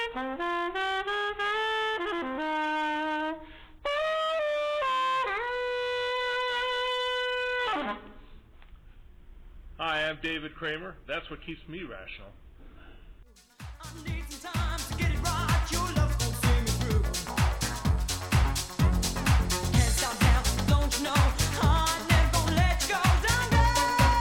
Hi, I'm David Kramer. That's what keeps me rational. I need some time to get it right. Your love won't see me through. Can't stop now, don't you know? I'm never gonna let you go. Don't go.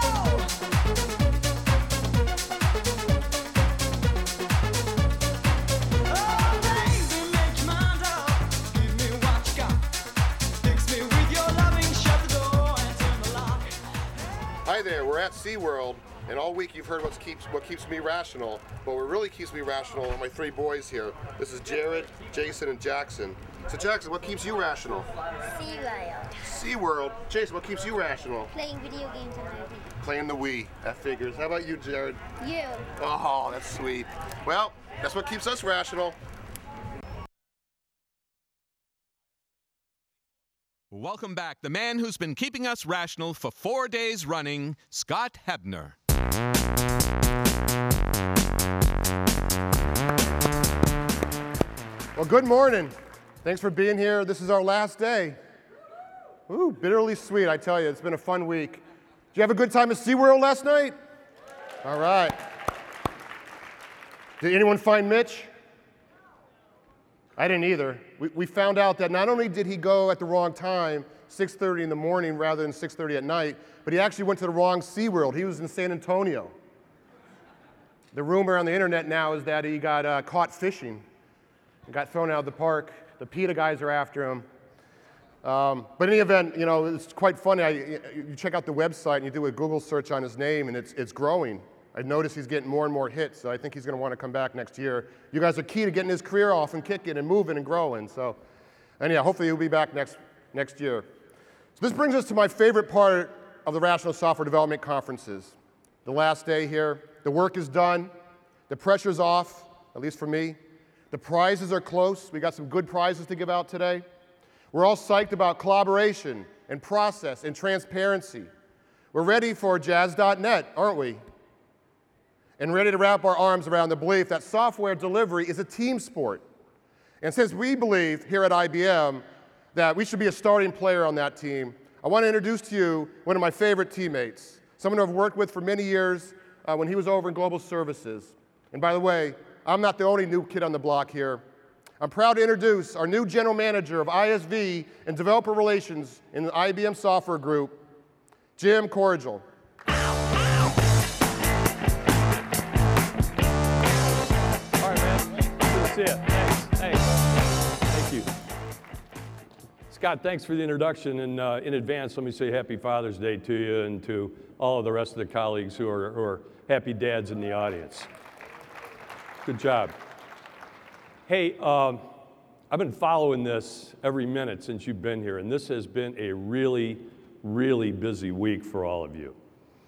Oh, baby, make your mind up. Give me what you got. Fix me with your loving. Shut the door and turn the lock. Hi there, we're at SeaWorld, and all week you've heard what keeps me rational, but what really keeps me rational are my three boys here. This is Jared, Jason, and Jackson. So Jackson, what keeps you rational? SeaWorld. SeaWorld. Jason, what keeps you rational? Playing video games on my Wii. Playing the Wii, that figures. How about you, Jared? You. Oh, that's sweet. Well, that's what keeps us rational. Welcome back. The man who's been keeping us rational for 4 days running, Scott Hebner. Well, good morning. Thanks for being here. This is our last day. Ooh, bitterly sweet, I tell you. It's been a fun week. Did you have a good time at SeaWorld last night? All right. Did anyone find Mitch? I didn't either. We found out that not only did he go at the wrong time, 6:30 in the morning rather than 6:30 at night, but he actually went to the wrong SeaWorld. He was in San Antonio. The rumor on the internet now is that he got caught fishing and got thrown out of the park. The PETA guys are after him. But in any event, you know, it's quite funny. You check out the website and you do a Google search on his name, and it's growing. I notice he's getting more and more hits, so I think he's going to want to come back next year. You guys are key to getting his career off and kicking and moving and growing. So, and yeah, hopefully he'll be back next year. So this brings us to my favorite part of the Rational Software Development Conferences. The last day here. The work is done. The pressure's off, at least for me. The prizes are close. We got some good prizes to give out today. We're all psyched about collaboration and process and transparency. We're ready for Jazz.net, aren't we? And ready to wrap our arms around the belief that software delivery is a team sport. And since we believe here at IBM that we should be a starting player on that team, I want to introduce to you one of my favorite teammates, someone who I've worked with for many years when he was over in Global Services. And by the way, I'm not the only new kid on the block here. I'm proud to introduce our new general manager of ISV and developer relations in the IBM Software Group, Jim Corrigal. See ya. Thanks. Thank you. Scott, thanks for the introduction. And in advance, let me say Happy Father's Day to you and to all of the rest of the colleagues who are happy dads in the audience. Good job. Hey, I've been following this every minute since you've been here, and this has been a really, really busy week for all of you.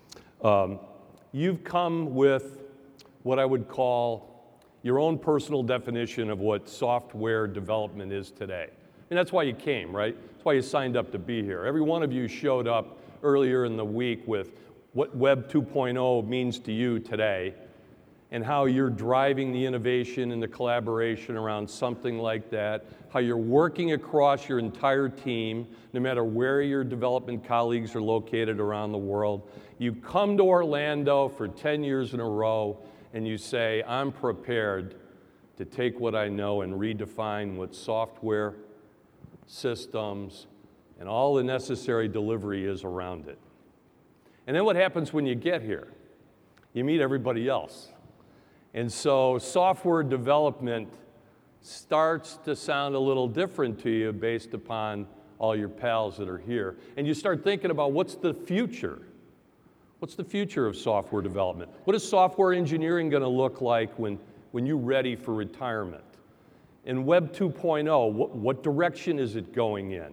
You've come with what I would call your own personal definition of what software development is today. And that's why you came, right? That's why you signed up to be here. Every one of you showed up earlier in the week with what Web 2.0 means to you today and how you're driving the innovation and the collaboration around something like that, how you're working across your entire team, no matter where your development colleagues are located around the world. You come to Orlando for 10 years in a row, and you say, I'm prepared to take what I know and redefine what software, systems, and all the necessary delivery is around it. And then what happens when you get here? You meet everybody else. And so software development starts to sound a little different to you based upon all your pals that are here. And you start thinking about what's the future? What's the future of software development? What is software engineering going to look like when you're ready for retirement? In Web 2.0, what direction is it going in?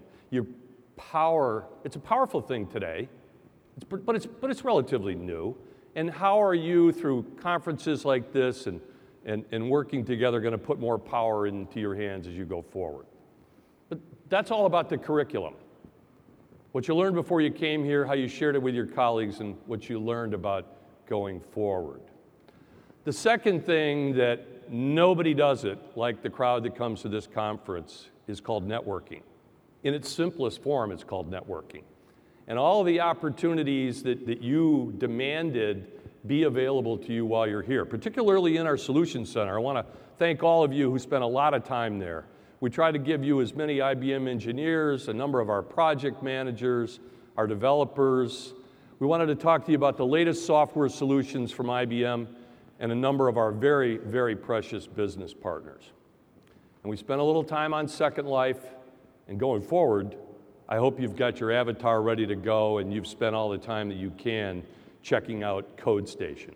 It's a powerful thing today, but it's relatively new. And how are you, through conferences like this and working together, going to put more power into your hands as you go forward? But that's all about the curriculum. What you learned before you came here, how you shared it with your colleagues, and what you learned about going forward. The second thing that nobody does it like the crowd that comes to this conference is called networking. In its simplest form, it's called networking. And all the opportunities that you demanded be available to you while you're here, particularly in our Solutions Center. I want to thank all of you who spent a lot of time there. We try to give you as many IBM engineers, a number of our project managers, our developers. We wanted to talk to you about the latest software solutions from IBM and a number of our very, very precious business partners. And we spent a little time on Second Life, and going forward, I hope you've got your avatar ready to go and you've spent all the time that you can checking out CodeStation.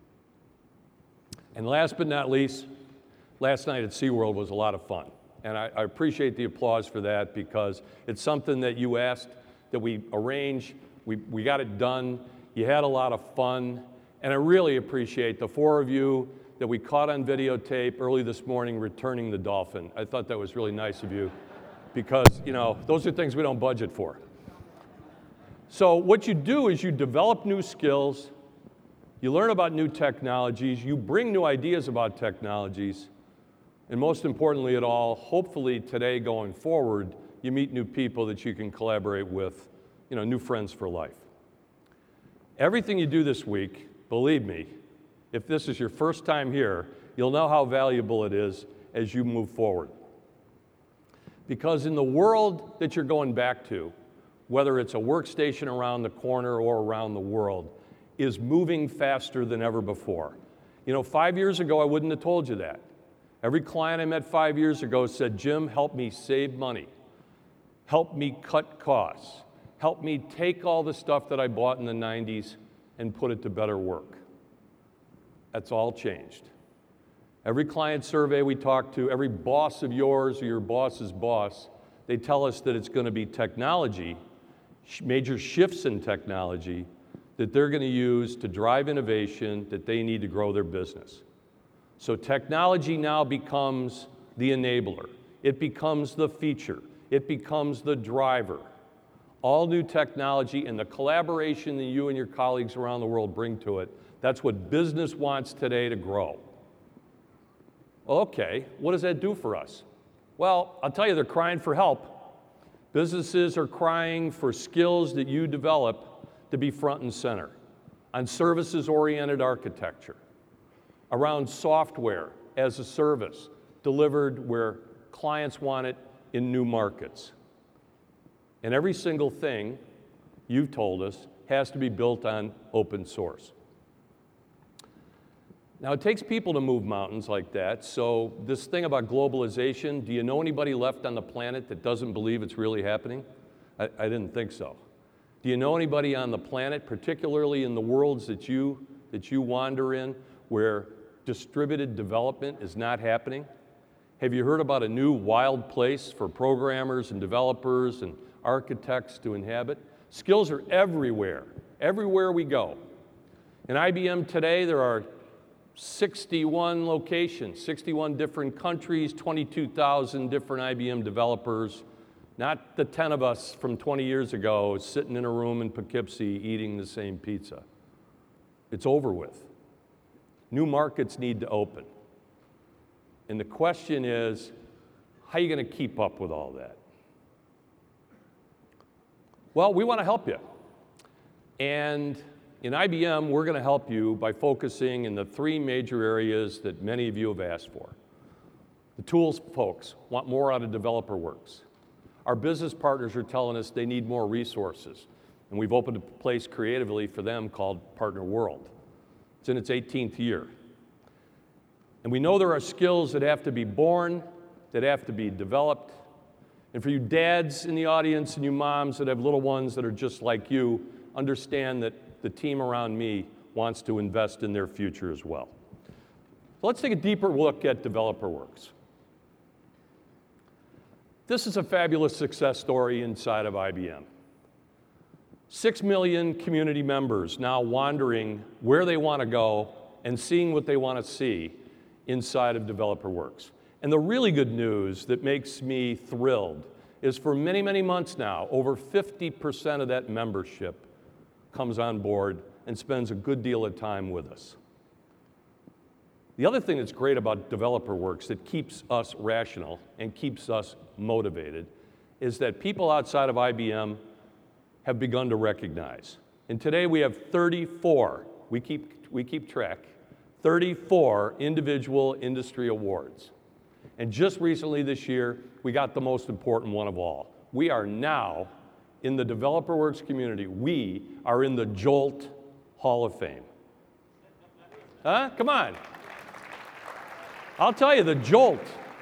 And last but not least, last night at SeaWorld was a lot of fun. And I appreciate the applause for that because it's something that you asked, that we arranged, we got it done, you had a lot of fun, and I really appreciate the 4 of you that we caught on videotape early this morning returning the dolphin. I thought that was really nice of you because, you know, those are things we don't budget for. So what you do is you develop new skills, you learn about new technologies, you bring new ideas about technologies, and most importantly at all, hopefully today going forward, you meet new people that you can collaborate with, you know, new friends for life. Everything you do this week, believe me, if this is your first time here, you'll know how valuable it is as you move forward. Because in the world that you're going back to, whether it's a workstation around the corner or around the world, is moving faster than ever before. You know, 5 years ago, I wouldn't have told you that. Every client I met 5 years ago said, Jim, help me save money. Help me cut costs. Help me take all the stuff that I bought in the 90s and put it to better work. That's all changed. Every client survey we talk to, every boss of yours or your boss's boss, they tell us that it's going to be technology, major shifts in technology, that they're going to use to drive innovation that they need to grow their business. So technology now becomes the enabler. It becomes the feature. It becomes the driver. All new technology and the collaboration that you and your colleagues around the world bring to it, that's what business wants today to grow. Okay, what does that do for us? Well, I'll tell you, they're crying for help. Businesses are crying for skills that you develop to be front and center on services-oriented architecture, around software as a service delivered where clients want it in new markets. And every single thing you've told us has to be built on open source. Now, it takes people to move mountains like that, so this thing about globalization, do you know anybody left on the planet that doesn't believe it's really happening? I didn't think so. Do you know anybody on the planet, particularly in the worlds that you wander in, where distributed development is not happening? Have you heard about a new wild place for programmers and developers and architects to inhabit? Skills are everywhere we go. In IBM today, there are 61 locations, 61 different countries, 22,000 different IBM developers, not the 10 of us from 20 years ago sitting in a room in Poughkeepsie eating the same pizza. It's over with. New markets need to open. And the question is, how are you going to keep up with all that? Well, we want to help you. And in IBM, we're going to help you by focusing in the 3 major areas that many of you have asked for. The tools folks want more out of DeveloperWorks. Our business partners are telling us they need more resources, and we've opened a place creatively for them called Partner World. It's in its 18th year. And we know there are skills that have to be born, that have to be developed. And for you dads in the audience and you moms that have little ones that are just like you, understand that the team around me wants to invest in their future as well. So let's take a deeper look at DeveloperWorks. This is a fabulous success story inside of IBM. 6 million community members now wandering where they want to go and seeing what they want to see inside of DeveloperWorks. And the really good news that makes me thrilled is for many, many months now, over 50% of that membership comes on board and spends a good deal of time with us. The other thing that's great about DeveloperWorks that keeps us rational and keeps us motivated is that people outside of IBM have begun to recognize. And today we have 34, we keep track, 34 individual industry awards. And just recently this year, we got the most important one of all. We are now, in the DeveloperWorks community, we are in the Jolt Hall of Fame. Huh? Come on. I'll tell you, the Jolt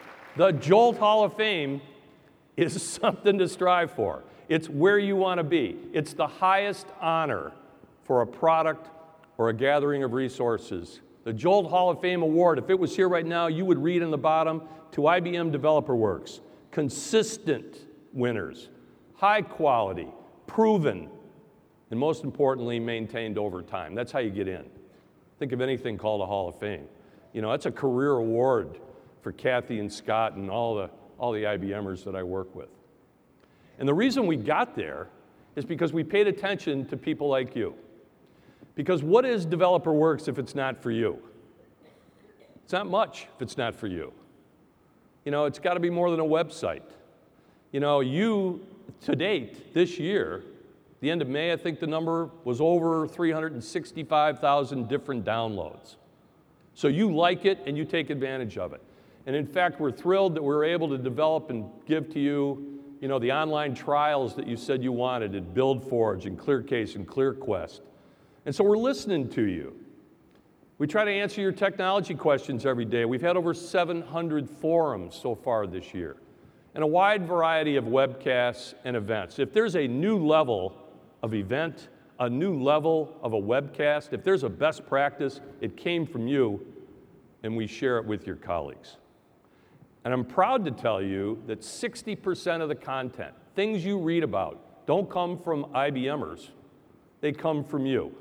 Hall of Fame is something to strive for. It's where you want to be. It's the highest honor for a product or a gathering of resources. The Jolt Hall of Fame Award, if it was here right now, you would read in the bottom, to IBM DeveloperWorks, consistent winners, high quality, proven, and most importantly, maintained over time. That's how you get in. Think of anything called a Hall of Fame. You know, that's a career award for Kathy and Scott and all the IBMers that I work with. And the reason we got there is because we paid attention to people like you. Because what is DeveloperWorks if it's not for you? It's not much if it's not for you. You know, it's got to be more than a website. You know, you, to date, this year, the end of May, I think the number was over 365,000 different downloads. So you like it and you take advantage of it. And in fact, we're thrilled that we're able to develop and give to you, you know, the online trials that you said you wanted at BuildForge and ClearCase and ClearQuest. And so we're listening to you. We try to answer your technology questions every day. We've had over 700 forums so far this year, and a wide variety of webcasts and events. If there's a new level of event, a new level of a webcast, if there's a best practice, it came from you, and we share it with your colleagues. And I'm proud to tell you that 60% of the content, things you read about, don't come from IBMers, they come from you.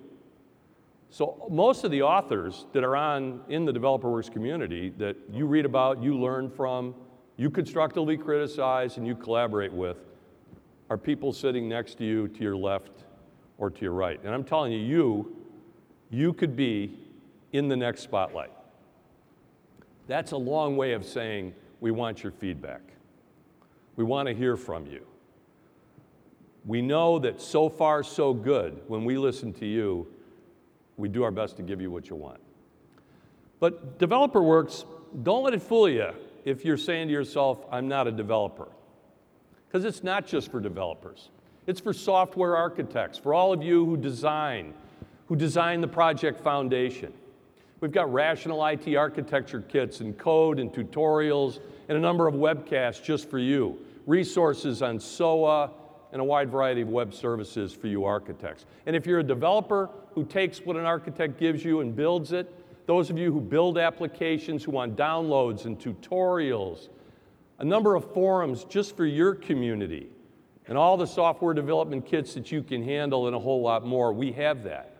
So most of the authors that are in the DeveloperWorks community that you read about, you learn from, you constructively criticize, and you collaborate with are people sitting next to you, to your left or to your right. And I'm telling you, you could be in the next spotlight. That's a long way of saying we want your feedback. We want to hear from you. We know that so far so good when we listen to you. We do our best to give you what you want. But DeveloperWorks, don't let it fool you if you're saying to yourself, I'm not a developer. Because it's not just for developers. It's for software architects, for all of you who design the project foundation. We've got rational IT architecture kits and code and tutorials and a number of webcasts just for you, resources on SOA, and a wide variety of web services for you architects. And if you're a developer who takes what an architect gives you and builds it, those of you who build applications, who want downloads and tutorials, a number of forums just for your community, and all the software development kits that you can handle and a whole lot more, we have that.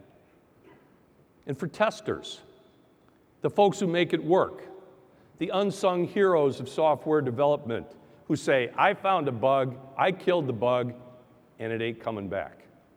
And for testers, the folks who make it work, the unsung heroes of software development who say, I found a bug, I killed the bug, and it ain't coming back.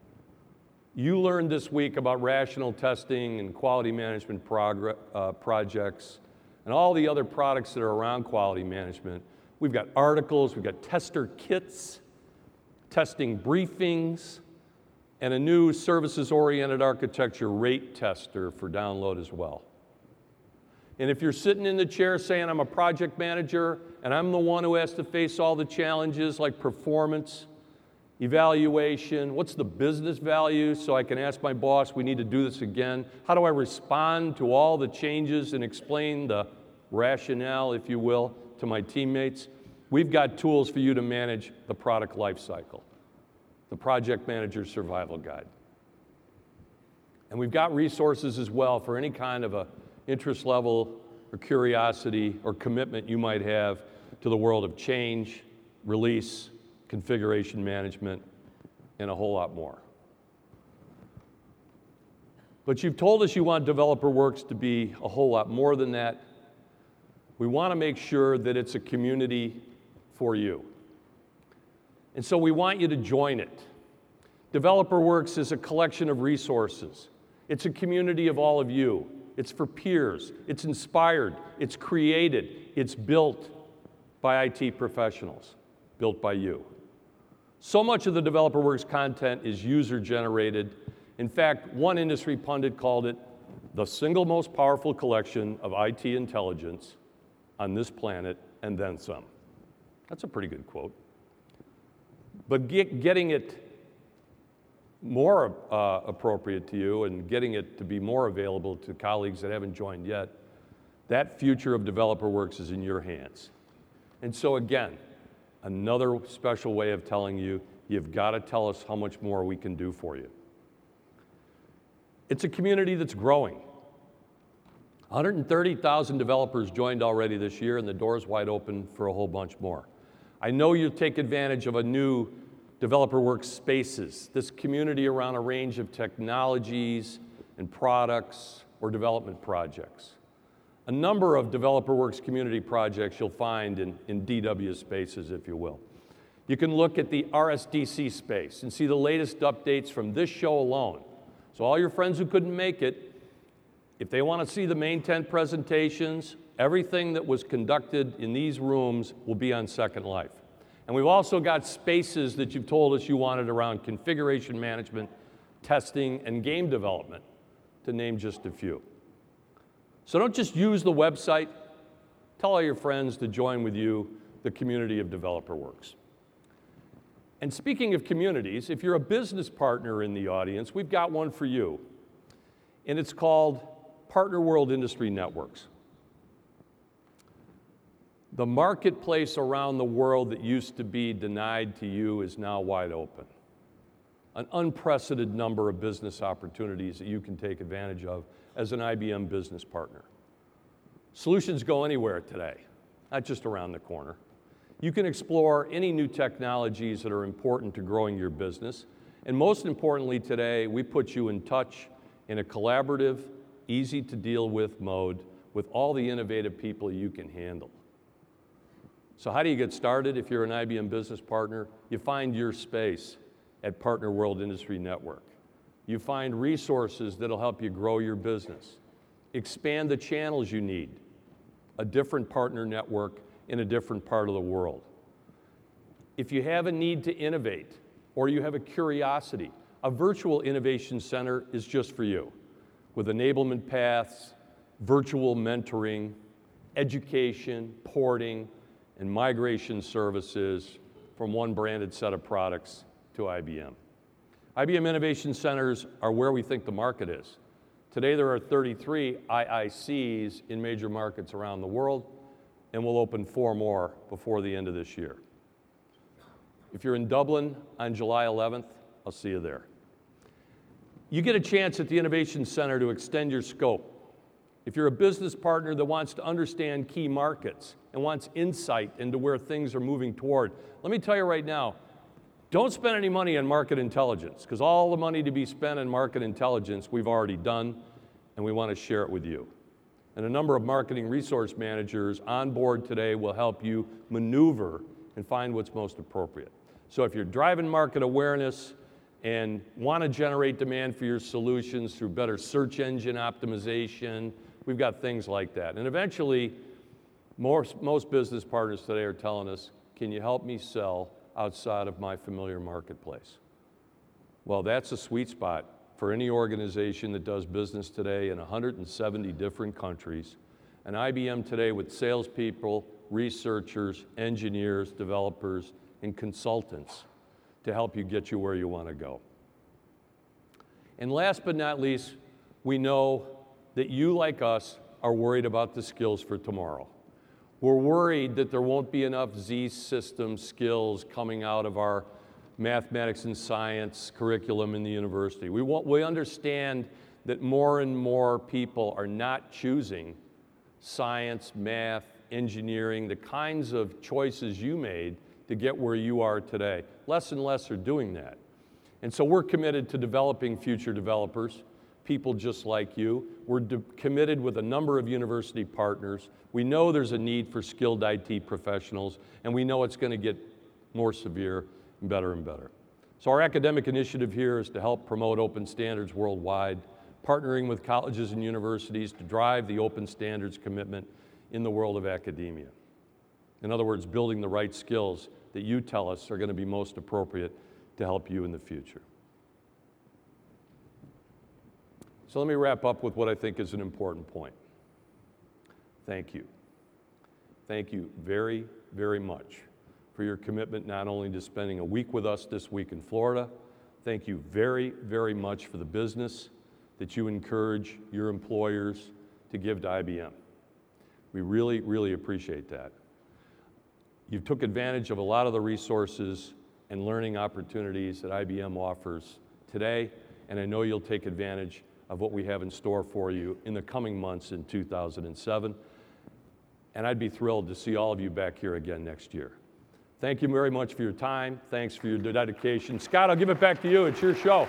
You learned this week about rational testing and quality management projects and all the other products that are around quality management. We've got articles, we've got tester kits, testing briefings, and a new services-oriented architecture rate tester for download as well. And if you're sitting in the chair saying, I'm a project manager, and I'm the one who has to face all the challenges like performance, evaluation, what's the business value so I can ask my boss, we need to do this again? How do I respond to all the changes and explain the rationale, if you will, to my teammates? We've got tools for you to manage the product lifecycle, the Project Manager Survival Guide. And we've got resources as well for any kind of a interest level or curiosity or commitment you might have to the world of change, release, configuration management, and a whole lot more. But you've told us you want DeveloperWorks to be a whole lot more than that. We want to make sure that it's a community for you. And so we want you to join it. DeveloperWorks is a collection of resources. It's a community of all of you It's for peers. It's inspired. It's created. It's built by IT professionals, built by you. So much of the DeveloperWorks content is user-generated. In fact, one industry pundit called it the single most powerful collection of IT intelligence on this planet, and then some. That's a pretty good quote. But getting it more appropriate to you and getting it to be more available to colleagues that haven't joined yet, that future of DeveloperWorks is in your hands. And so again, another special way of telling you, you've got to tell us how much more we can do for you. It's a community that's growing. 130,000 developers joined already this year, and the door's wide open for a whole bunch more. I know you'll take advantage of a new DeveloperWorks Spaces, this community around a range of technologies and products or development projects. A number of DeveloperWorks community projects you'll find in DW Spaces, if you will. You can look at the RSDC space and see the latest updates from this show alone. So all your friends who couldn't make it, if they want to see the main 10 presentations, everything that was conducted in these rooms will be on Second Life. And we've also got spaces that you've told us you wanted around configuration management, testing, and game development, to name just a few. So don't just use the website. Tell all your friends to join with you the community of DeveloperWorks. And speaking of communities, if you're a business partner in the audience, we've got one for you. And it's called Partner World Industry Networks. The marketplace around the world that used to be denied to you is now wide open. An unprecedented number of business opportunities that you can take advantage of as an IBM business partner. Solutions go anywhere today, not just around the corner. You can explore any new technologies that are important to growing your business. And most importantly today, we put you in touch in a collaborative, easy to deal with mode with all the innovative people you can handle. So how do you get started if you're an IBM business partner? You find your space at Partner World Industry Network. You find resources that'll help you grow your business, expand the channels you need, a different partner network in a different part of the world. If you have a need to innovate or you have a curiosity, a virtual innovation center is just for you, with enablement paths, virtual mentoring, education, porting, and migration services from one branded set of products to IBM. IBM Innovation Centers are where we think the market is. Today there are 33 IICs in major markets around the world, and we'll open 4 more before the end of this year. If you're in Dublin on July 11th, I'll see you there. You get a chance at the Innovation Center to extend your scope. If you're a business partner that wants to understand key markets and wants insight into where things are moving toward, let me tell you right now, don't spend any money on market intelligence, because all the money to be spent on market intelligence we've already done, and we want to share it with you. And a number of marketing resource managers on board today will help you maneuver and find what's most appropriate. So if you're driving market awareness and want to generate demand for your solutions through better search engine optimization, we've got things like that. And eventually, most business partners today are telling us, can you help me sell outside of my familiar marketplace? Well, that's a sweet spot for any organization that does business today in 170 different countries. And IBM today with salespeople, researchers, engineers, developers, and consultants to help you get you where you want to go. And last but not least, we know that you, like us, are worried about the skills for tomorrow. We're worried that there won't be enough Z-system skills coming out of our mathematics and science curriculum in the university. We understand that more and more people are not choosing science, math, engineering, the kinds of choices you made to get where you are today. Less and less are doing that. And so we're committed to developing future developers, people just like you. We're committed with a number of university partners. We know there's a need for skilled IT professionals, and we know it's going to get more severe and better and better. So our academic initiative here is to help promote open standards worldwide partnering with colleges and universities to drive the open standards commitment in the world of academia. In other words, building the right skills that you tell us are going to be most appropriate to help you in the future. So let me wrap up with what I think is an important point. Thank you. Thank you very, very much for your commitment not only to spending a week with us this week in Florida. Thank you very, very much for the business that you encourage your employers to give to IBM. We really, really appreciate that. You took advantage of a lot of the resources and learning opportunities that IBM offers today, and I know you'll take advantage of what we have in store for you in the coming months in 2007. And I'd be thrilled to see all of you back here again next year. Thank you very much for your time. Thanks for your dedication. Scott, I'll give it back to you. It's your show.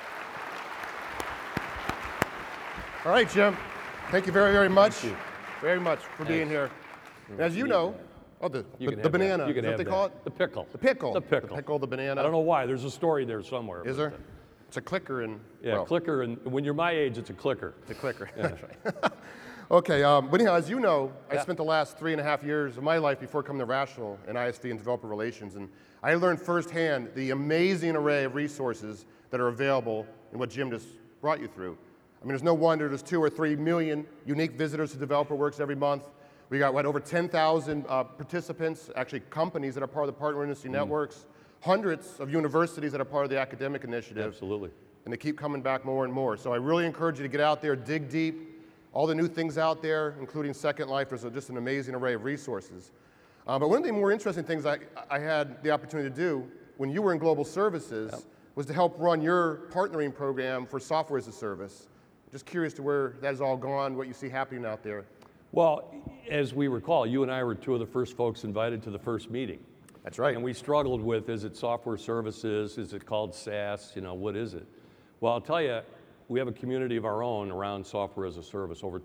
All right, Jim. Thank you very, very much. Thank you. Very much for being here. And as you know, the banana, You can is that have what they that. call it? The pickle. The pickle. The pickle. The pickle, the banana. I don't know why. There's a story there somewhere. Is there? It's a clicker and, Yeah, well, clicker, and when you're my age, it's a clicker. it's a clicker. That's right. Okay, but anyhow, as you know, I Yeah. spent the last 3.5 years of my life before coming to Rational in ISV and developer relations, and I learned firsthand the amazing array of resources that are available in what Jim just brought you through. I mean, there's no wonder there's 2 or 3 million unique visitors to DeveloperWorks every month. We got, over 10,000 participants, actually companies that are part of the partner industry networks, hundreds of universities that are part of the academic initiative. Absolutely. And they keep coming back more and more. So I really encourage you to get out there, dig deep, all the new things out there, including Second Life. There's just an amazing array of resources. But one of the more interesting things I had the opportunity to do when you were in global services was to help run your partnering program for software as a service. Just curious to where that has all gone, what you see happening out there. Well, as we recall, you and I were 2 of the first folks invited to the first meeting. That's right. And we struggled with, is it software services? Is it called SaaS? You know, what is it? Well, I'll tell you, we have a community of our own around software as a service. Over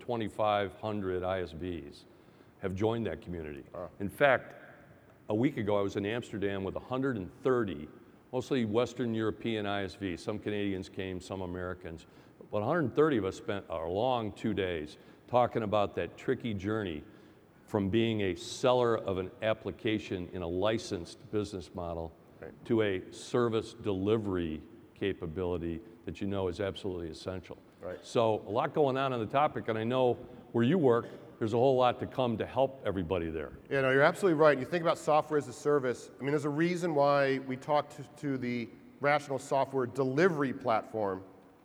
2,500 ISVs have joined that community. In fact, a week ago, I was in Amsterdam with 130, mostly Western European ISVs. Some Canadians came, some Americans. But 130 of us spent a long 2 days talking about that tricky journey from being a seller of an application in a licensed business model to a service delivery capability that you know is absolutely essential. Right. So a lot going on the topic, and I know where you work, there's a whole lot to come to help everybody there. Yeah, no, you're absolutely right. You think about software as a service. I mean, there's a reason why we talk to the Rational Software Delivery Platform,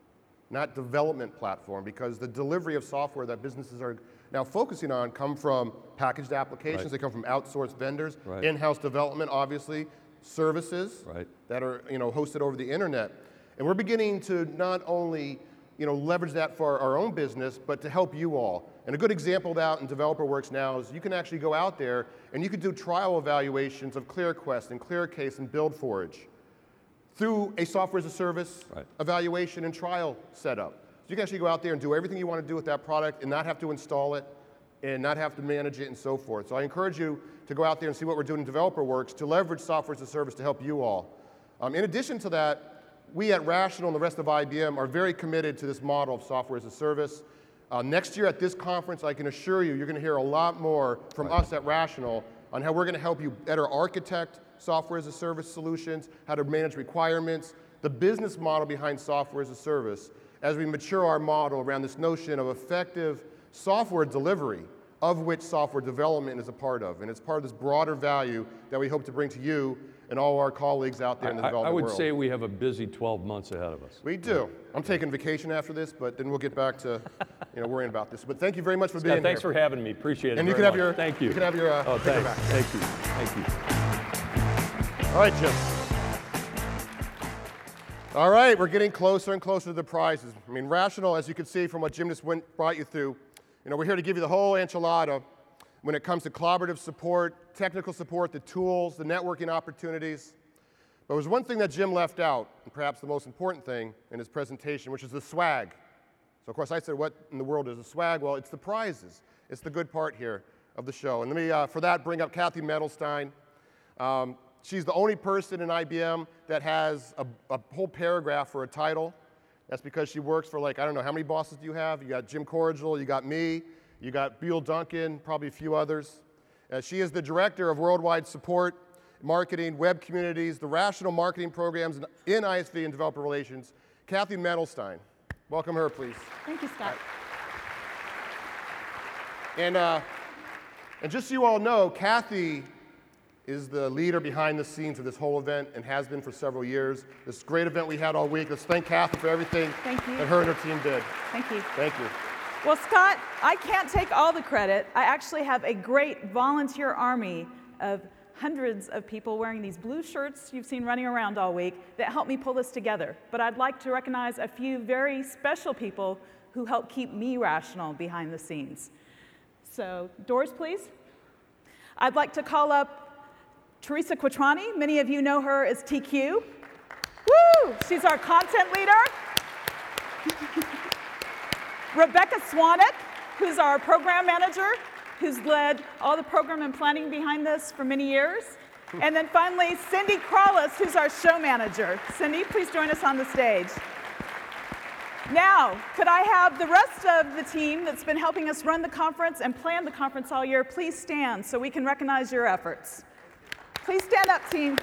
not development platform, because the delivery of software that businesses are now focusing on come from packaged applications, Right. they come from outsourced vendors, Right. in-house development, obviously, services Right. that are hosted over the internet. And we're beginning to not only leverage that for our own business, but to help you all. And a good example of that in DeveloperWorks now is you can actually go out there and you can do trial evaluations of ClearQuest and ClearCase and BuildForge through a software as a service Right. evaluation and trial setup. So you can actually go out there and do everything you want to do with that product and not have to install it and not have to manage it and so forth. So I encourage you to go out there and see what we're doing in DeveloperWorks to leverage software as a service to help you all. In addition to that, we at Rational and the rest of IBM are very committed to this model of software as a service. Next year at this conference, I can assure you, you're going to hear a lot more from us at Rational on how we're going to help you better architect software as a service solutions, how to manage requirements, the business model behind software as a service, as we mature our model around this notion of effective software delivery, of which software development is a part of. And it's part of this broader value that we hope to bring to you and all our colleagues out there in the development I would world. say we have a busy 12 months ahead of us. We do. I'm taking vacation after this, but then we'll get back to worrying about this. But thank you very much for being Yeah, thanks here. for having me. Appreciate it. And you very can have much. your Thank you. You can have your Oh, sticker thanks. back. Thank you. Thank you. All right, Jim. All right, we're getting closer and closer to the prizes. I mean, Rational, as you can see from what Jim just brought you through, we're here to give you the whole enchilada when it comes to collaborative support, technical support, the tools, the networking opportunities. But there was one thing that Jim left out, and perhaps the most important thing in his presentation, which is the swag. So, of course, I said, what in the world is a swag? Well, it's the prizes. It's the good part here of the show. And let me, for that, bring up Kathy Medelstein. She's the only person in IBM that has a whole paragraph for a title That's because she works for, like, I don't know, how many bosses do you have? You got Jim Cordial, you got me, you got Beal Duncan, probably a few others. She is the Director of Worldwide Support, Marketing, Web Communities, the Rational Marketing Programs in ISV and Developer Relations. Kathy Mendelstein. Welcome her, please. Thank you, Scott. And just so you all know, Kathy is the leader behind the scenes of this whole event and has been for several years. This great event we had all week. Let's thank Kathy for everything Thank you. that her and her team did. Thank you. Thank you. Well, Scott, I can't take all the credit. I actually have a great volunteer army of hundreds of people wearing these blue shirts you've seen running around all week that helped me pull this together. But I'd like to recognize a few very special people who helped keep me rational behind the scenes. So, doors, please. I'd like to call up Teresa Quattrani. Many of you know her as TQ. Woo! She's our content leader. Rebecca Swanek, who's our program manager, who's led all the program and planning behind this for many years. And then finally, Cindy Crawlis, who's our show manager. Cindy, please join us on the stage. Now, could I have the rest of the team that's been helping us run the conference and plan the conference all year, please stand so we can recognize your efforts. Please stand up, team.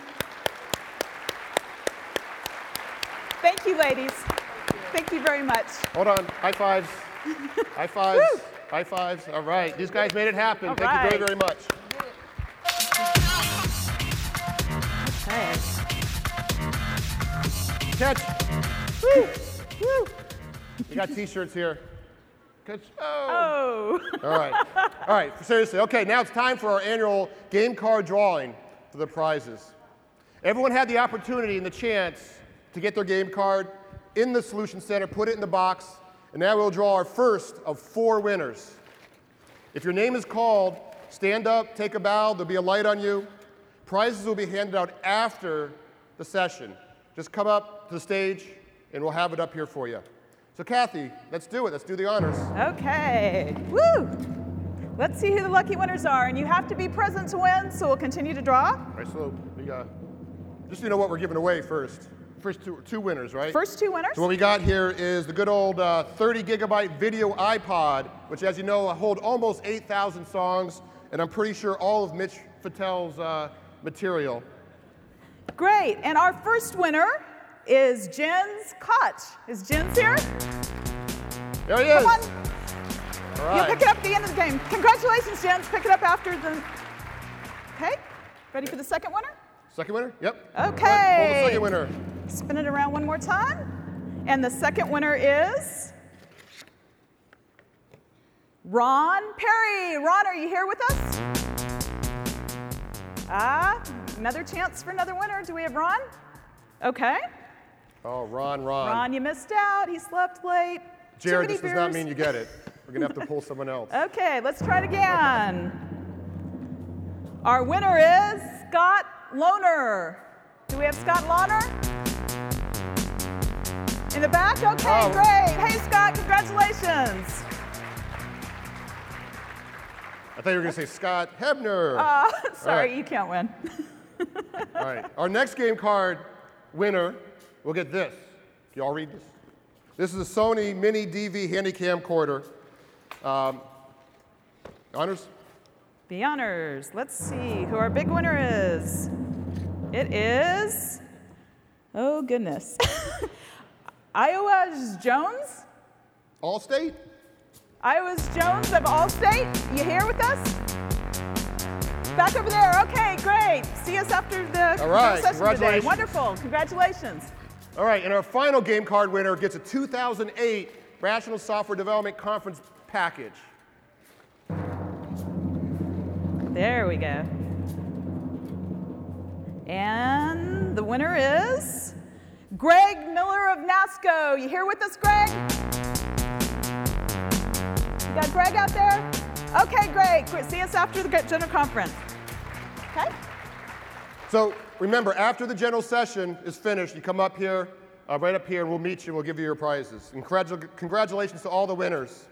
Thank you, ladies. Thank you very much. Hold on. High fives. High fives. Woo! High fives. All right. These guys made it happen. All Thank you very, right. very much. Okay. Catch. Woo. Woo. We got T-shirts here. Catch. Oh. Oh. All right. All right. Seriously. Okay. Now it's time for our annual game card drawing for the prizes. Everyone had the opportunity and the chance to get their game card in the Solution Center, put it in the box, and now we'll draw our first of 4 winners. If your name is called, stand up, take a bow, there'll be a light on you. Prizes will be handed out after the session. Just come up to the stage and we'll have it up here for you. So Kathy, let's do it. Let's do the honors. Okay. Woo! Let's see who the lucky winners are, and you have to be present to win, so we'll continue to draw. All right, so we just so you know what we're giving away first. First two winners, right? First 2 winners. So what we got here is the good old 30 gigabyte video iPod, which, as you know, hold almost 8,000 songs, and I'm pretty sure all of Mitch Fattel's material. Great. And our first winner is Jens Koch. Is Jens here? There he is. Come on. All right. You'll pick it up at the end of the game. Congratulations, Jens. Pick it up after the... Okay. Ready for the second winner? Second winner? Yep. Okay. Pull the second winner. Spin it around one more time. And the second winner is Ron Perry. Ron, are you here with us? Another chance for another winner. Do we have Ron? Okay. Oh, Ron. Ron, you missed out. He slept late. Jared, Too this many does not beers. mean you get it. We're going to have to pull someone else. Okay, let's try it again. Our winner is Scott Lohner. Do we have Scott Lohner? In the back? Okay, Oh. great. Hey, Scott, congratulations. I thought you were going to say Scott Hebner. Sorry, right. you can't win. All right. Our next game card winner will get this. Can you all read this? This is a Sony Mini DV handy camcorder. Honors? The honors. Let's see who our big winner is. It is, oh goodness, Iowa Jones? Allstate? Iowa Jones of Allstate. You here with us? Back over there. Okay, great. See us after the All right, session today. congratulations. Wonderful. Congratulations. All right, and our final game card winner gets a 2008 Rational Software Development Conference package. There we go. And the winner is Greg Miller of NASCO. You here with us, Greg? You got Greg out there? Okay, great. See us after the general conference. Okay? So remember, after the general session is finished, you come up here, right up here, and we'll meet you and we'll give you your prizes. And congratulations to all the winners.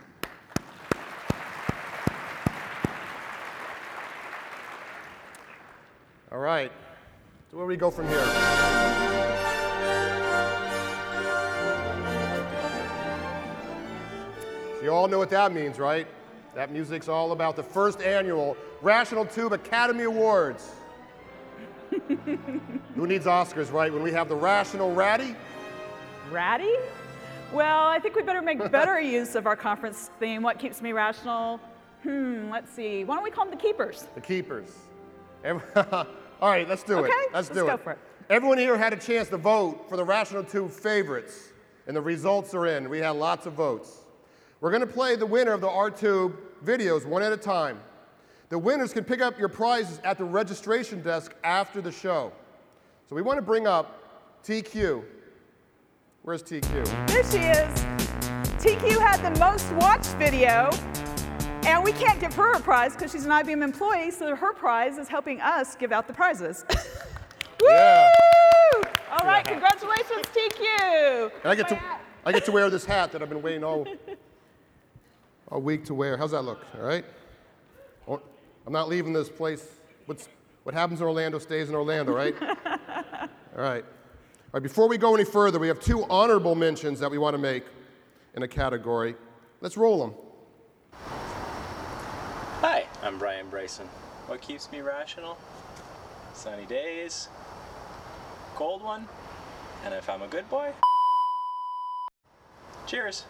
All right, so where do we go from here? So you all know what that means, right? That music's all about the first annual Rational Tube Academy Awards. Who needs Oscars, right? When we have the Rational Ratty? Ratty? Well, I think we better make better use of our conference theme, What Keeps Me Rational. Let's see. Why don't we call them the Keepers? The Keepers. All right, let's do it. Okay, Let's let's do go it. for it. Everyone here had a chance to vote for the Rational Tube favorites, and the results are in. We had lots of votes. We're going to play the winner of the R-Tube videos one at a time. The winners can pick up your prizes at the registration desk after the show. So we want to bring up TQ. Where's TQ? There she is. TQ had the most watched video, and we can't give her a prize because she's an IBM employee, so her prize is helping us give out the prizes. Woo! Yeah. All right, congratulations, TQ. And I get to wear this hat that I've been waiting all week to wear. How's that look? All right? I'm not leaving this place. What happens in Orlando stays in Orlando, right? All right. All right, before we go any further, we have two honorable mentions that we want to make in a category. Let's roll them. Hi, I'm Brian Bryson. What keeps me rational? Sunny days, cold one, and if I'm a good boy, cheers.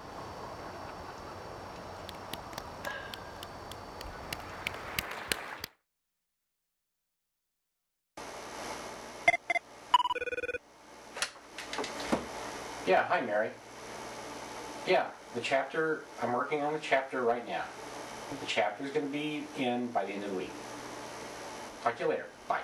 Yeah, hi Mary. Yeah, I'm working on the chapter right now. The chapter's going to be in by the end of the week. Talk to you later. Bye.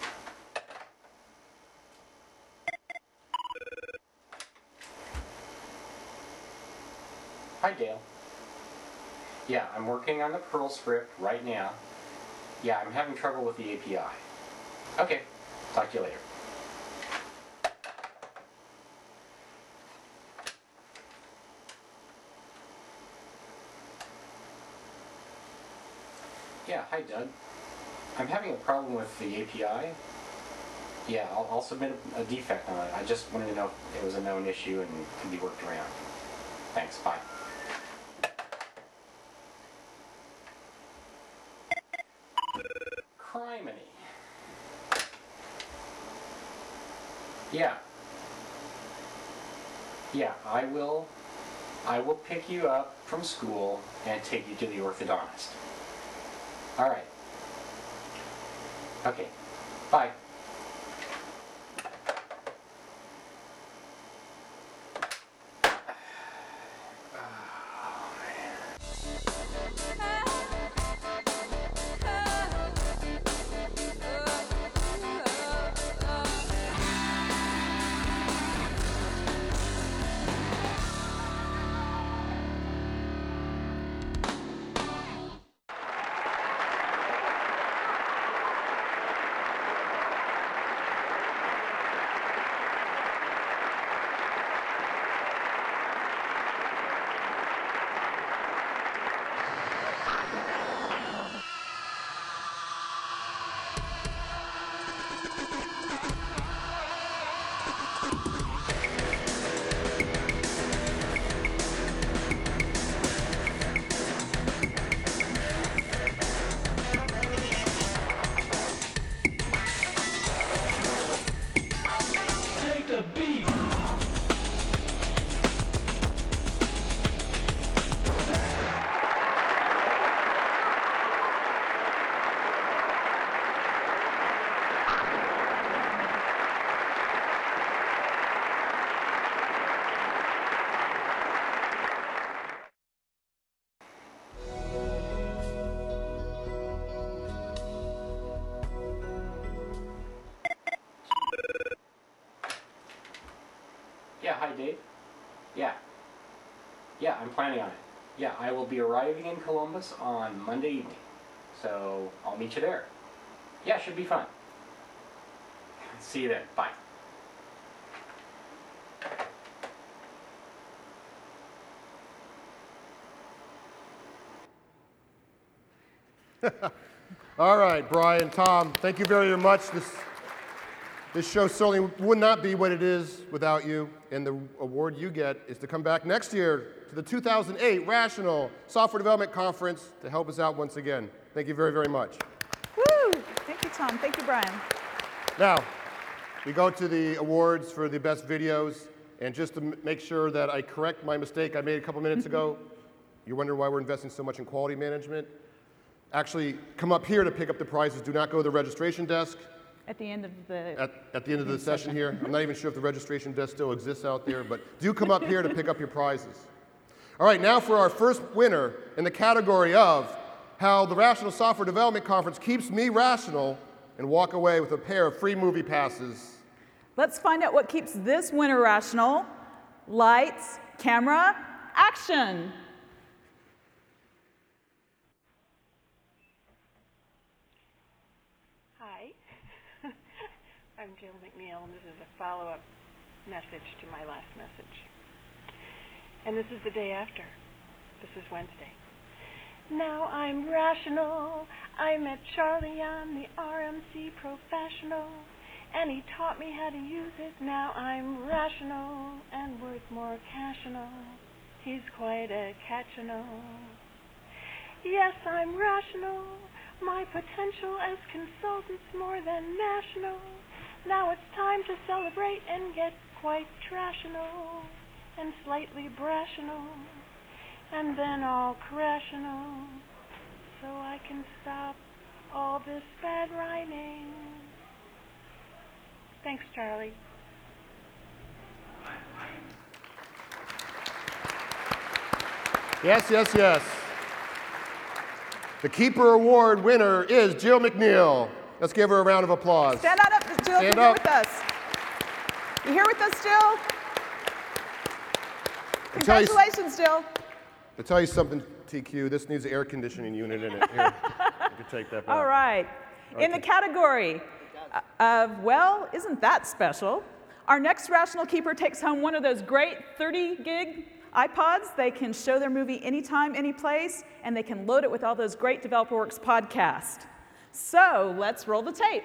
Hi Dale. Yeah, I'm working on the Perl script right now. Yeah, I'm having trouble with the API. Okay, talk to you later. Yeah, hi Doug. I'm having a problem with the API. Yeah, I'll submit a defect on it. I just wanted to know if it was a known issue and could be worked around. Thanks, bye. Criminy. Yeah. Yeah, I will pick you up from school and take you to the orthodontist. All right. Okay. Bye. Yeah, hi Dave. Yeah, I'm planning on it. Yeah, I will be arriving in Columbus on Monday evening. So I'll meet you there. Yeah, should be fun. See you then. Bye. All right, Brian, Tom, thank you very much. This show certainly would not be what it is without you, and the award you get is to come back next year to the 2008 Rational Software Development Conference to help us out once again. Thank you very, very much. Woo! Thank you, Tom. Thank you, Brian. Now, we go to the awards for the best videos, and just to make sure that I correct my mistake I made a couple minutes ago, you wonder why we're investing so much in quality management. Actually, come up here to pick up the prizes. Do not go to the registration desk. At the end of the At the end of the session here. I'm not even sure if the registration desk still exists out there, but do come up here to pick up your prizes. All right, now for our first winner in the category of how the Rational Software Development Conference keeps me rational, and walk away with a pair of free movie passes. Let's find out what keeps this winner rational. Lights, camera, action. Hi, I'm Jill McNeil, and this is a follow-up message to my last message. And this is the day after. This is Wednesday. Now I'm rational. I met Charlie on the RMC Professional, and he taught me how to use it. Now I'm rational and worth more cashinal. He's quite a catchinal. Yes, I'm rational. My potential as consultant's more than national. Now it's time to celebrate and get quite trashinal and slightly brashinal, and then all crashinal, so I can stop all this bad rhyming. Thanks, Charlie. Yes, yes, yes. The Keeper Award winner is Jill McNeil. Let's give her a round of applause. Stand on up, Jill. Stand You're here up. with us. You here with us, Jill? tell you- Congratulations, Jill. To tell you something, TQ, this needs an air conditioning unit in it. Here, you can take that back. All right. In the category of, well, isn't that special? Our next Rational Keeper takes home one of those great 30-gig iPods. They can show their movie anytime, any place, and they can load it with all those great DeveloperWorks podcasts. So let's roll the tape.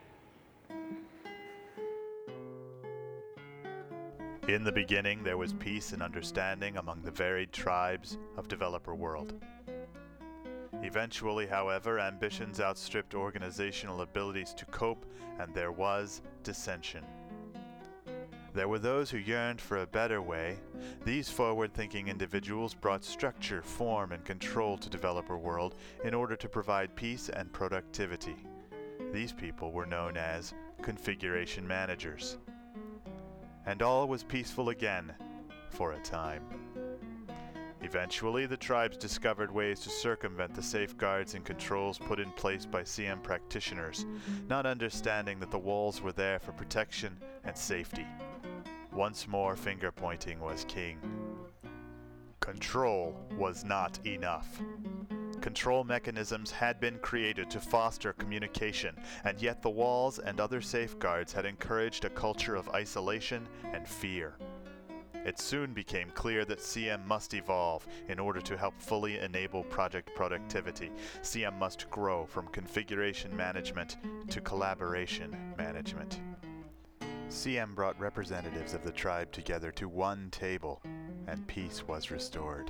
In the beginning, there was peace and understanding among the varied tribes of Developer World. Eventually, however, ambitions outstripped organizational abilities to cope, and there was dissension. There were those who yearned for a better way. These forward-thinking individuals brought structure, form, and control to Developer World in order to provide peace and productivity. These people were known as configuration managers. And all was peaceful again, for a time. Eventually, the tribes discovered ways to circumvent the safeguards and controls put in place by CM practitioners, not understanding that the walls were there for protection and safety. Once more, finger-pointing was king. Control was not enough. Control mechanisms had been created to foster communication, and yet the walls and other safeguards had encouraged a culture of isolation and fear. It soon became clear that CM must evolve in order to help fully enable project productivity. CM must grow from configuration management to collaboration management. CM brought representatives of the tribe together to one table, and peace was restored.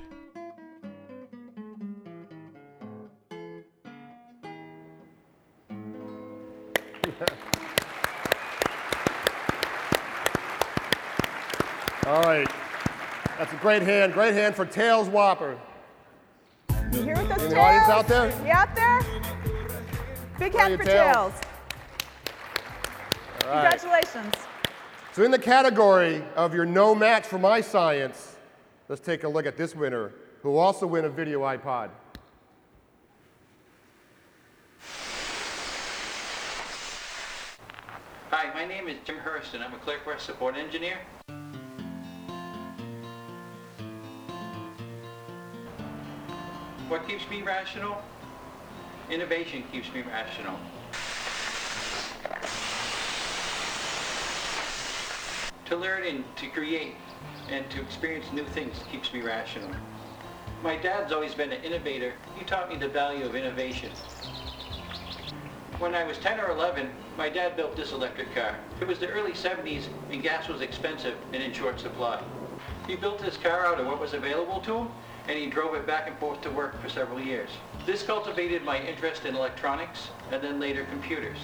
All right. That's a great hand for Tails Whopper. You here with us, In Tails? the audience out there? You out there? Big hand you, for Tails. Tails. All right. Congratulations. So in the category of your no match for my science, let's take a look at this winner, who will also win a video iPod. Hi, my name is Jim Hurst, and I'm a ClearQuest support engineer. What keeps me rational? Innovation keeps me rational. To learn and to create and to experience new things keeps me rational. My dad's always been an innovator. He taught me the value of innovation. When I was 10 or 11, my dad built this electric car. It was the early 70s and gas was expensive and in short supply. He built this car out of what was available to him, and he drove it back and forth to work for several years. This cultivated my interest in electronics and then later computers.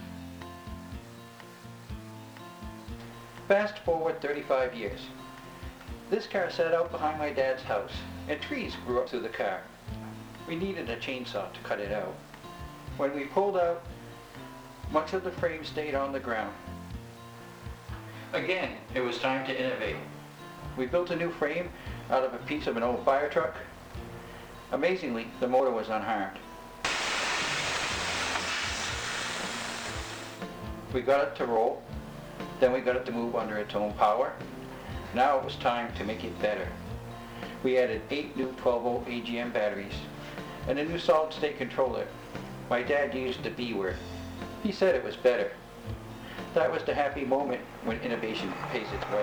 Fast forward 35 years. This car sat out behind my dad's house, and trees grew up through the car. We needed a chainsaw to cut it out. When we pulled out, much of the frame stayed on the ground. Again, it was time to innovate. We built a new frame out of a piece of an old fire truck. Amazingly, the motor was unharmed. We got it to roll, then we got it to move under its own power. Now it was time to make it better. We added 8 new 12-volt AGM batteries and a new solid-state controller. My dad used the B word. He said it was better. That was the happy moment when innovation pays its way.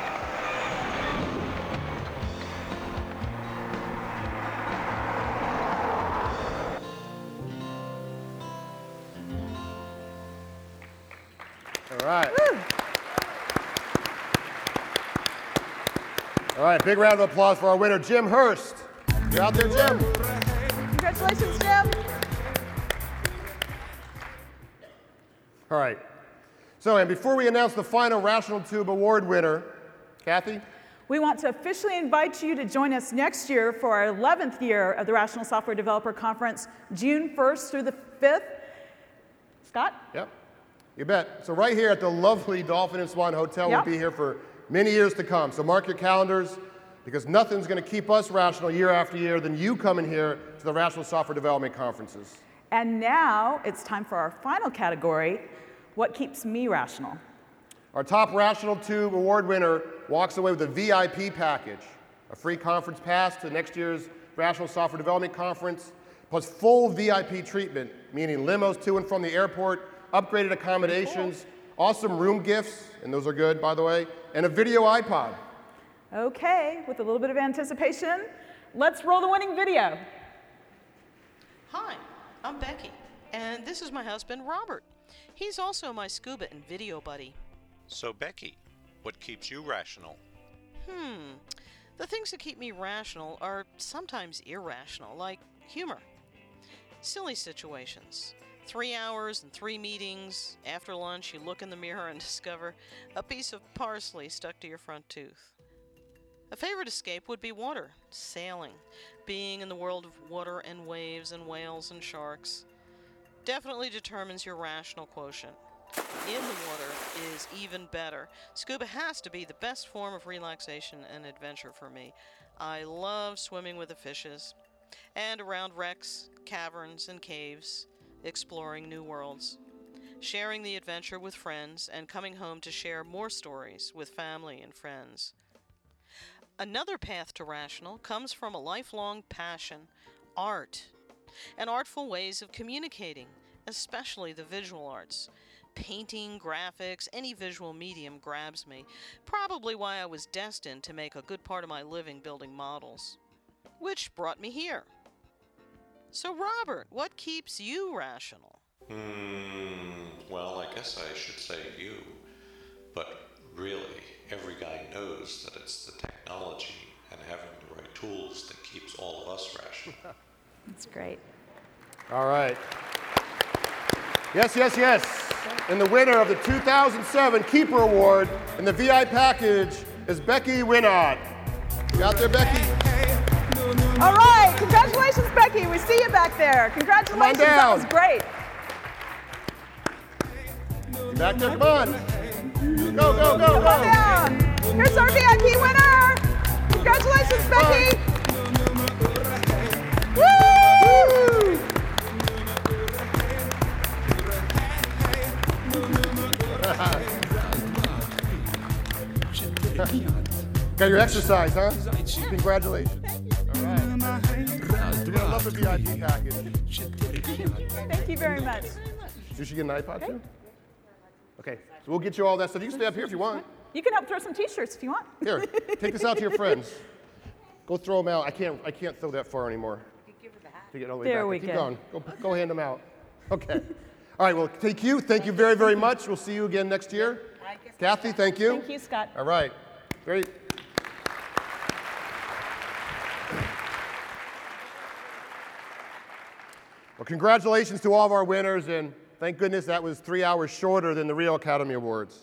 All right. All right, big round of applause for our winner, Jim Hurst. You're out there, Jim. Congratulations, Jim. All right. So, and before we announce the final Rational Tube Award winner, Kathy? We want to officially invite you to join us next year for our 11th year of the Rational Software Developer Conference, June 1st through the 5th. Scott? Yep. You bet. So right here at the lovely Dolphin and Swan Hotel, Yep. we'll be here for many years to come. So mark your calendars, because nothing's going to keep us rational year after year than you coming here to the Rational Software Development Conferences. And now it's time for our final category, what keeps me rational? Our top Rational Tube Award winner walks away with a VIP package, a free conference pass to next year's Rational Software Development Conference, plus full VIP treatment, meaning limos to and from the airport, upgraded accommodations, awesome room gifts, and those are good, by the way, and a video iPod. Okay, with a little bit of anticipation, let's roll the winning video. Hi, I'm Becky, and this is my husband, Robert. He's also my scuba and video buddy. So, Becky, what keeps you rational? The things that keep me rational are sometimes irrational, like humor. Silly situations. 3 hours and 3 meetings. After lunch, you look in the mirror and discover a piece of parsley stuck to your front tooth. A favorite escape would be water, sailing, being in the world of water and waves and whales and sharks. Definitely determines your rational quotient. In the water is even better. Scuba has to be the best form of relaxation and adventure for me. I love swimming with the fishes and around wrecks, caverns, and caves, exploring new worlds, sharing the adventure with friends, and coming home to share more stories with family and friends. Another path to rational comes from a lifelong passion, art, and artful ways of communicating, especially the visual arts. Painting, graphics, any visual medium grabs me, probably why I was destined to make a good part of my living building models. Which brought me here. So Robert, what keeps you rational? Well, I guess I should say you. But really, every guy knows that it's the technology and having the right tools that keeps all of us rational. That's great. All right. Yes, yes, yes. And the winner of the 2007 Keeper Award in the VI package is Becky Winod. You out there, Becky? All right, congratulations, Becky. We see you back there. Congratulations, Come on that down. was great. Back there, come on. Go, go, go, Come on go. down. Here's our VIP winner. Congratulations, Becky. Woo! Got your exercise, huh? Congratulations. All right. You're gonna love the VIP package. Thank you very much. You should get an iPod too? Okay, so we'll get you all that stuff. You can stay up here if you want. You can help throw some t-shirts if you want. Here, take this out to your friends. Go throw them out. I can't throw that far anymore. To get all the way There back. we Keep go. going. Go hand them out. Okay. All right, well, thank you very, very much. We'll see you again next year. Kathy, thank you. Thank you, Scott. All right. Great. Well, congratulations to all of our winners, and thank goodness that was 3 hours shorter than the real Academy Awards.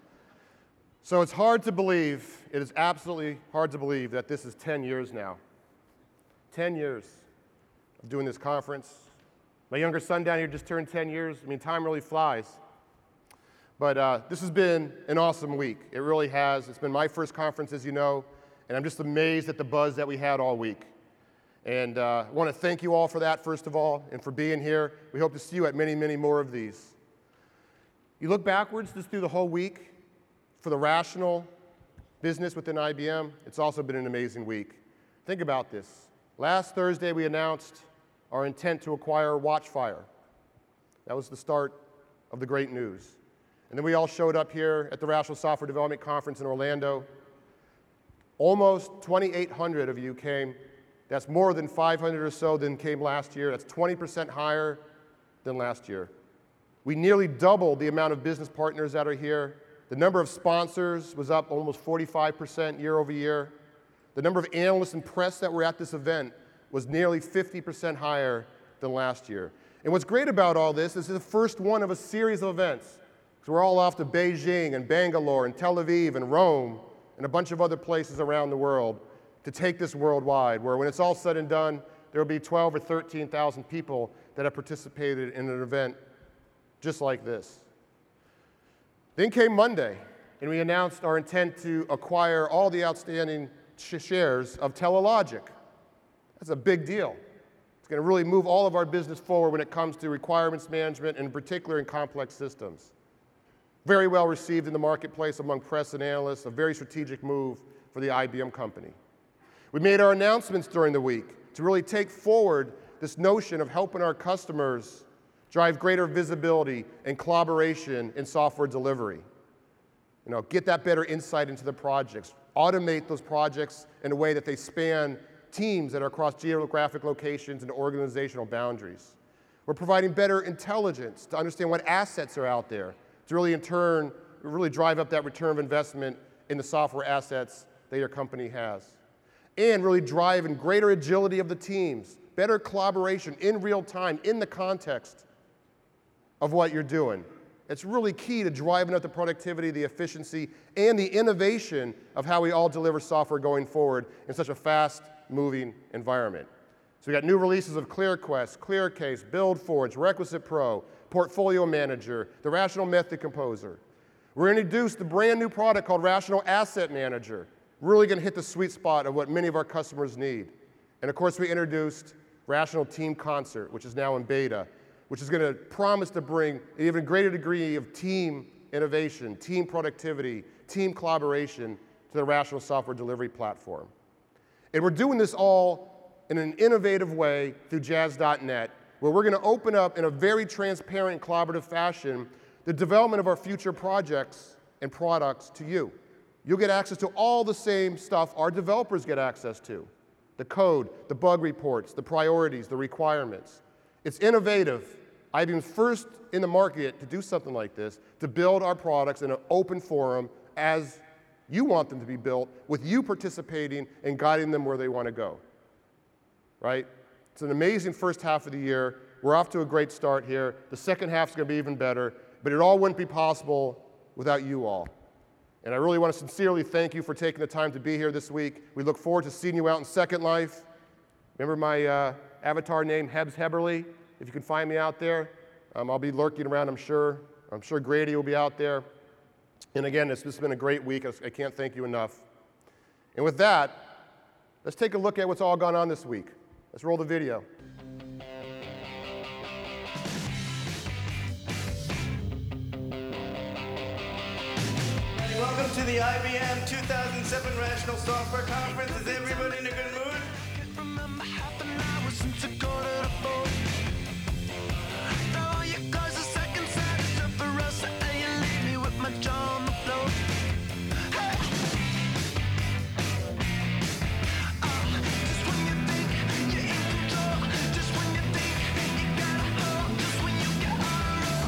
So it's hard to believe, it is absolutely hard to believe that this is 10 years now. 10 years of doing this conference. My younger son down here just turned 10 years. I mean, time really flies. But this has been an awesome week. It really has. It's been my first conference, as you know, and I'm just amazed at the buzz that we had all week. And I want to thank you all for that, first of all, and for being here. We hope to see you at many, many more of these. You look backwards just through the whole week for the rational business within IBM, it's also been an amazing week. Think about this. Last Thursday, we announced our intent to acquire Watchfire. That was the start of the great news. And then we all showed up here at the Rational Software Development Conference in Orlando. Almost 2,800 of you came. That's more than 500 or so than came last year. That's 20% higher than last year. We nearly doubled the amount of business partners that are here. The number of sponsors was up almost 45% year over year. The number of analysts and press that were at this event was nearly 50% higher than last year. And what's great about all this is the first one of a series of events. So we're all off to Beijing and Bangalore and Tel Aviv and Rome and a bunch of other places around the world to take this worldwide, where when it's all said and done, there will be 12 or 13,000 people that have participated in an event just like this. Then came Monday, and we announced our intent to acquire all the outstanding shares of Telelogic. That's a big deal. It's going to really move all of our business forward when it comes to requirements management, and in particular in complex systems. Very well received in the marketplace among press and analysts, a very strategic move for the IBM company. We made our announcements during the week to really take forward this notion of helping our customers drive greater visibility and collaboration in software delivery. You know, get that better insight into the projects, automate those projects in a way that they span teams that are across geographic locations and organizational boundaries. We're providing better intelligence to understand what assets are out there to really, in turn, really drive up that return of investment in the software assets that your company has. And really driving greater agility of the teams, better collaboration in real time, in the context of what you're doing. It's really key to driving up the productivity, the efficiency, and the innovation of how we all deliver software going forward in such a fast-moving environment. So we got new releases of ClearQuest, ClearCase, BuildForge, Requisite Pro, Portfolio Manager, the Rational Method Composer. We're introduced a brand new product called Rational Asset Manager. Really going to hit the sweet spot of what many of our customers need. And of course, we introduced Rational Team Concert, which is now in beta, which is going to promise to bring an even greater degree of team innovation, team productivity, team collaboration to the Rational Software Delivery Platform. And we're doing this all in an innovative way through Jazz.net, where we're going to open up in a very transparent, collaborative fashion the development of our future projects and products to you. You'll get access to all the same stuff our developers get access to. The code, the bug reports, the priorities, the requirements. It's innovative. IBM's first in the market to do something like this, to build our products in an open forum as you want them to be built, with you participating and guiding them where they want to go. Right? It's an amazing first half of the year. We're off to a great start here. The second half's going to be even better, but it all wouldn't be possible without you all. And I really want to sincerely thank you for taking the time to be here this week. We look forward to seeing you out in Second Life. Remember my avatar name, Hebs Heberly? If you can find me out there, I'll be lurking around, I'm sure. I'm sure Grady will be out there. And again, this has been a great week. I can't thank you enough. And with that, let's take a look at what's all gone on this week. Let's roll the video. Welcome to the IBM 2007 Rational Software Conference. Is everybody in a good mood? Remember half an hour since I got to the boat. Throw your cars a second side, it's up for us, and you leave me with my jaw on the floor. Hey! Just when you think you're in control, just when you think you got a hold, just when you get on a roll.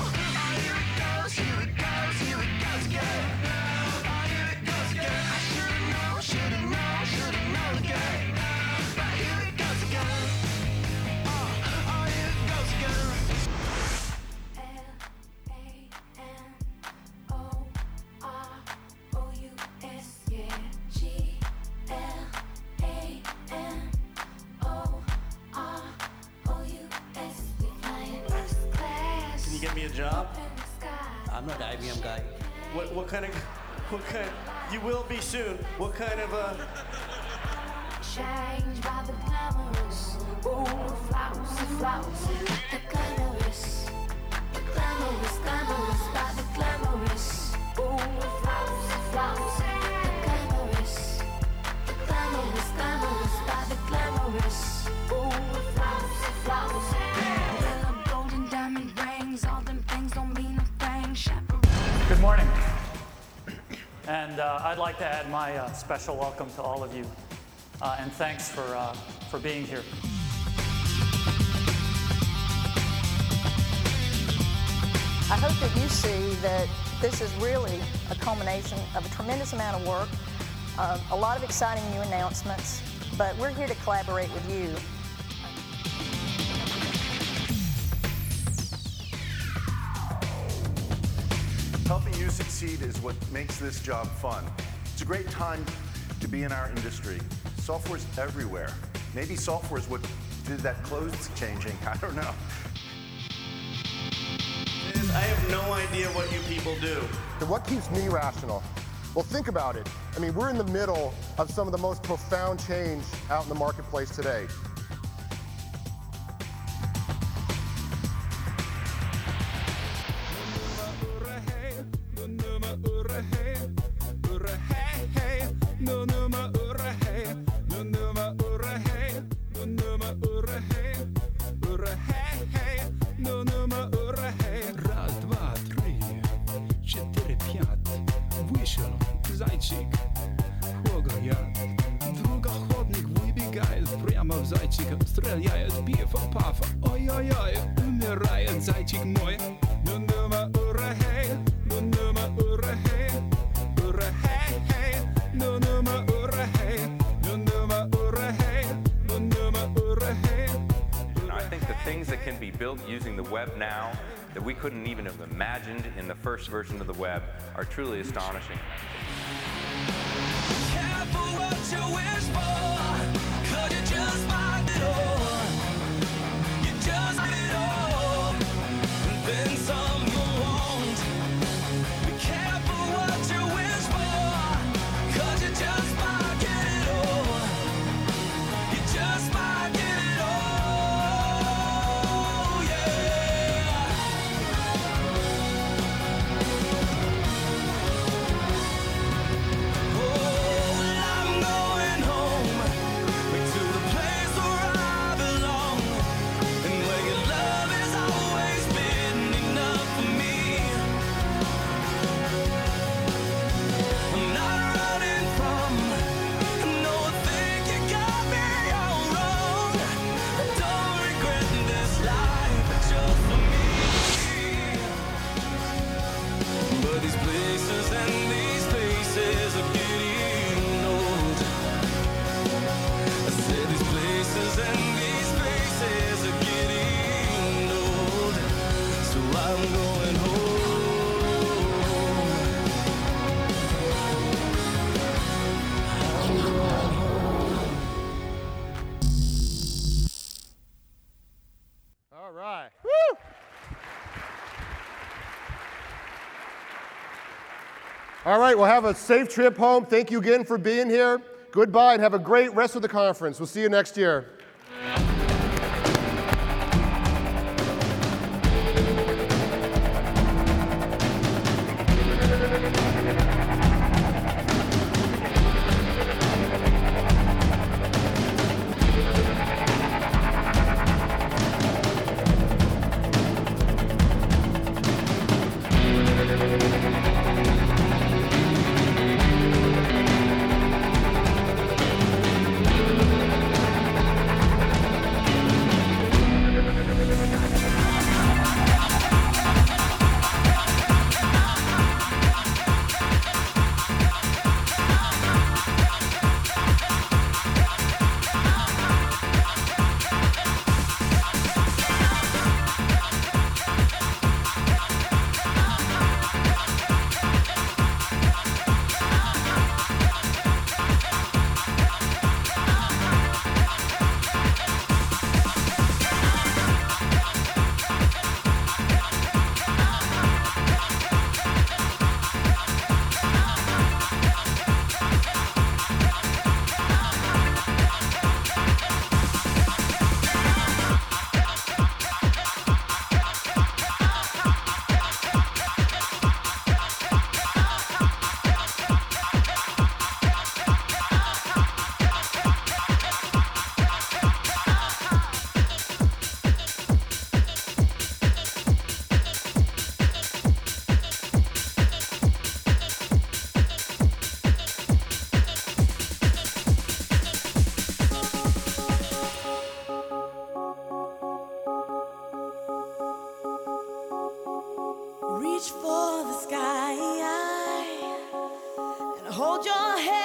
you get me a job? I'm not an IBM guy. What kind? You will be soon. What kind of Changed by the glamorous, ooh, flowers, the glamorous, glamorous, by the glamorous, ooh, flowers, the glamorous, by the glamorous, ooh, flowers, yellow golden diamond rings, all them things don't mean a thing. Good morning. And I'd like to add my special welcome to all of you. And thanks for being here. I hope that you see that this is really a culmination of a tremendous amount of work, a lot of exciting new announcements, but we're here to collaborate with you. Helping you succeed is what makes this job fun. It's a great time to be in our industry. Software's everywhere. Maybe software's what did that clothes changing. I don't know. I have no idea what you people do. And what keeps me rational? Well, think about it. I mean, we're in the middle of some of the most profound change out in the marketplace today. Раз, два, три, 4, 5, вышел зайчик, хлогает. Друга охотник выбегает прямо в зайчика, стреляет, пифа, пафа, ой-ой-ой, умирает зайчик мой. Ну-ну-ма, ура-хей, ну-ну-ма, ура-хей, ура-хей-хей, ну-ну-ма, ура-хей, ну-ну-ма, ура-хей, ну-ну-ма, ура-хей. I think the things that can be built using the web now that we couldn't even have imagined in the first version of the web are truly astonishing. Careful what you wish for, 'cause you just might get all. You just get it all, and then some you won't. Be careful what you wish for, 'cause you just might get it all. You just might get it all. All right. Woo! All right, well, have a safe trip home. Thank you again for being here. Goodbye, and have a great rest of the conference. We'll see you next year. Reach for the sky and hold your head